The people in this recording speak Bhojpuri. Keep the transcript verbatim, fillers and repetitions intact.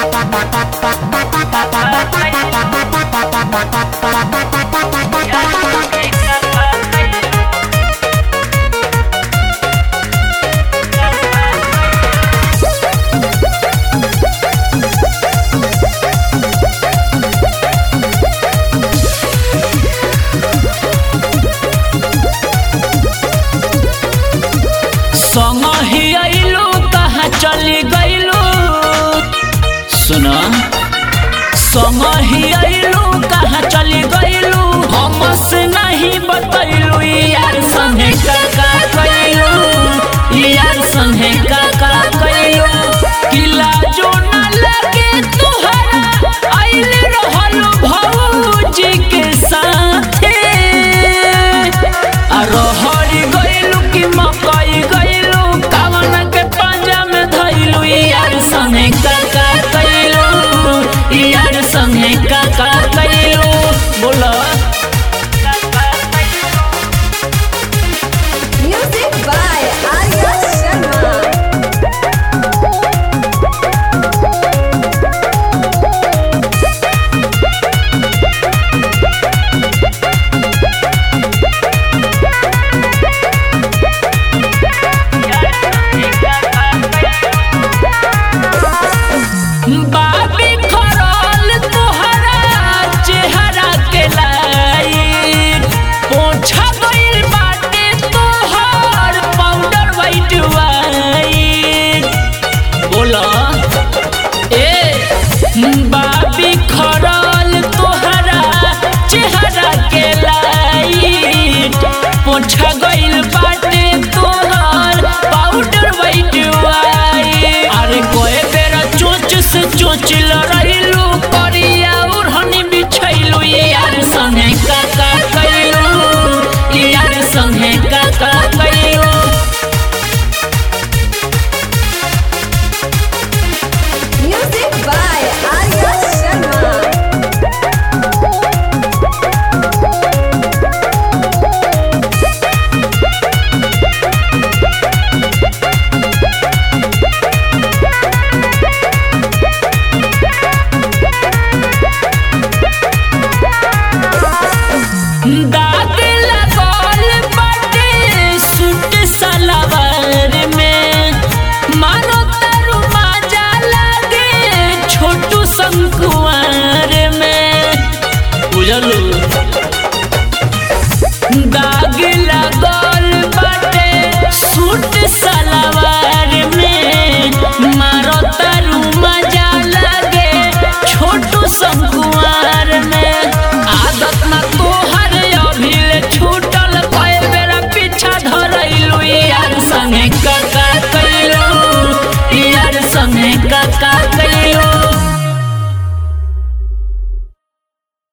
संगही आइलू कहाँ चली गइलू सुना संगही आइलू कहाँ चली गइलू हमसे नहीं बतैलू यार संगे का का कइलू यार संगे का का कइलू किला जो न लगे तुहरा आइल रहलू भौजी के साथे आ रहरी गइलू कि मकई गइलू कावन के पंजा में धइलू यार संगे का का कइलू यार संगे का का कइलू बोला Music by Arya Sharma. बाबी खरल तोहरा चेहरा के लाइट पोछा गइल बाटे तोहर पाउडर वाइट वाइट बोला ए बाबी खरल तोहरा चेहरा के लाइट पोछा गइल बाटे तोहर पाउडर वाइट वाइट अरे कोई बेरा चोच से चोच लड़ाइलू करिया उड़हनी बिछैलू यार संगे का का कइलू यार संगे का का कइलू Music by Arya Sharma. दाग लगल बाटे सूट सलवार में मानो तारू मजा लागे छोटू संकुआर में बुझलू दाग लगल बाटे सूट सलवार में मारो तारू मजा लागे छोटू संकुआर में आदत ना तोहर अभिले छूटल कए बेरा पीछा धरैलू यार संगे का का कइलू यार संगे का का